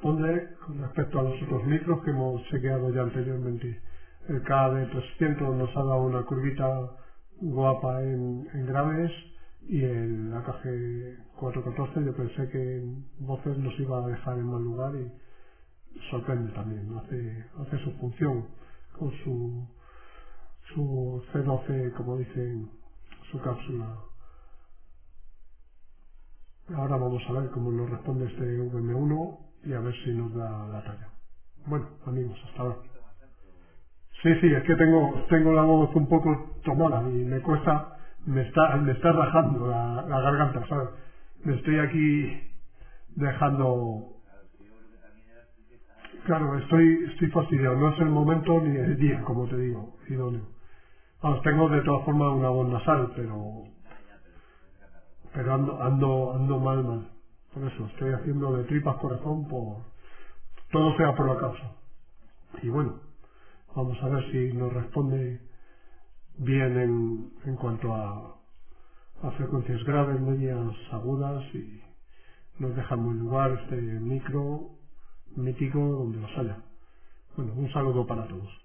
responde con respecto a los otros micros que hemos chequeado ya anteriormente. El KD300 nos ha dado una curvita guapa en graves, y el AKG 414 yo pensé que en voces nos iba a dejar en mal lugar, y sorprende también, ¿no? Hace su función con su C12, como dicen, su cápsula. Ahora vamos a ver cómo nos responde este VM1 y a ver si nos da la talla. Bueno, amigos, hasta ahora. Sí, es que tengo la voz un poco tomada y me cuesta, me está rajando la garganta, ¿sabes? Me estoy aquí dejando. Claro, estoy fastidiado, no es el momento ni el día, como te digo, idóneo. Vamos, tengo de todas formas una voz nasal, pero ando mal. Por eso estoy haciendo de tripas corazón, todo sea por la causa. Y bueno, vamos a ver si nos responde bien en cuanto a frecuencias graves, medias, agudas, y nos deja en buen lugar este micro mítico donde los haya. Bueno, un saludo para todos.